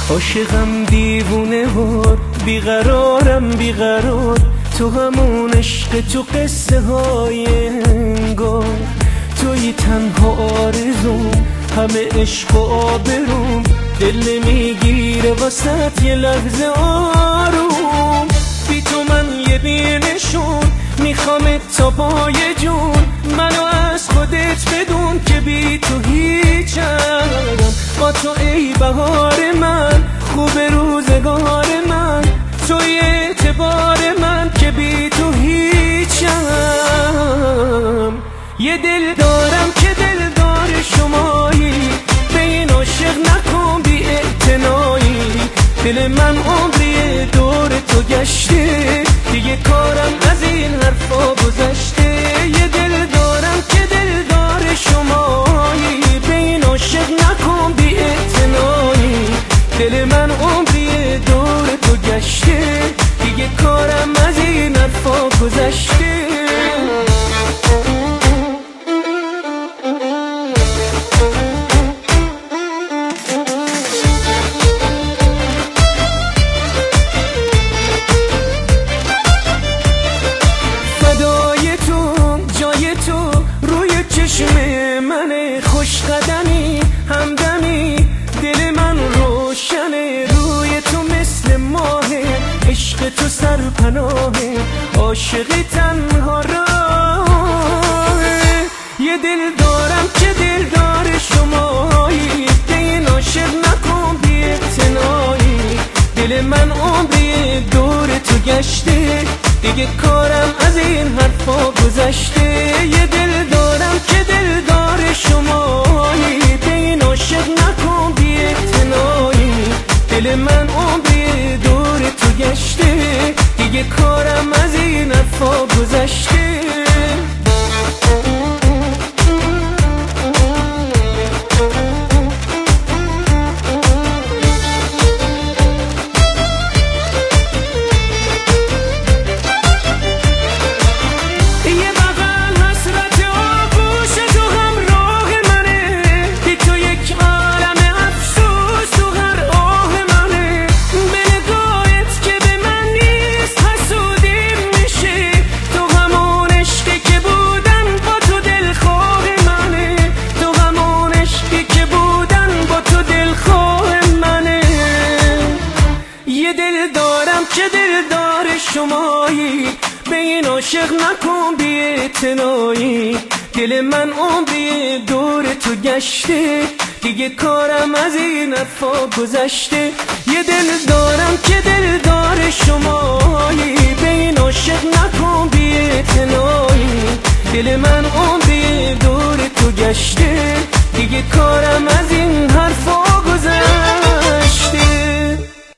عاشقم دیوونه وار، بیقرارم بیقرار، تو همون عشق، تو قصه های انگار، توی تنها آرزوم، همه عشق و آبروم، دل نمیگیره واسط یه لحظه آروم. بی تو من یه بینشون، میخوامت تا پای جون، منو از خودت بدون که بی تو هیچم. با تو ای بهار من، خوب روزگار من، توی اعتبار من که بی تو هیچم. یه دل دارم که دلدار شمایی، به این عاشق نکن بی اعتنایی. دل من عمری دور تو گشته، دیگه کارم از این حرفا گذشته. یه دل دارم که دلدار شمایی، به این عاشق نکن بی اعتنایی. دل من عمری دور تو گشته، دیگه کارم از این حرفا گذشته. خوش قدمی همدمی، دل من روشنه، روی تو مثل ماهه، عشق تو سرپناهه، عاشقی تنها راهه. یه دل دارم که دلدار شمایی، به این عاشق نکن بی اعتنایی. دل من عمری دور تو گشته، دیگه کارم از این حرفا گذشته. یه دل دارم که دلدار شمایی، به این عاشق نکن بی اعتنایی. دل من عمری دور تو گشته، دیگه کارم از این حرفا گذشته. که دلدار شمایی، به این عاشق نکن بی اعتنایی. دل من عمری دور تو گشته، دیگه کارم از این حرفا گذشته. یه دل دارم که دلدار شمایی، به این عاشق نکن بی اعتنایی. دل من عمری دور تو گشته، دیگه کارم از این حرفا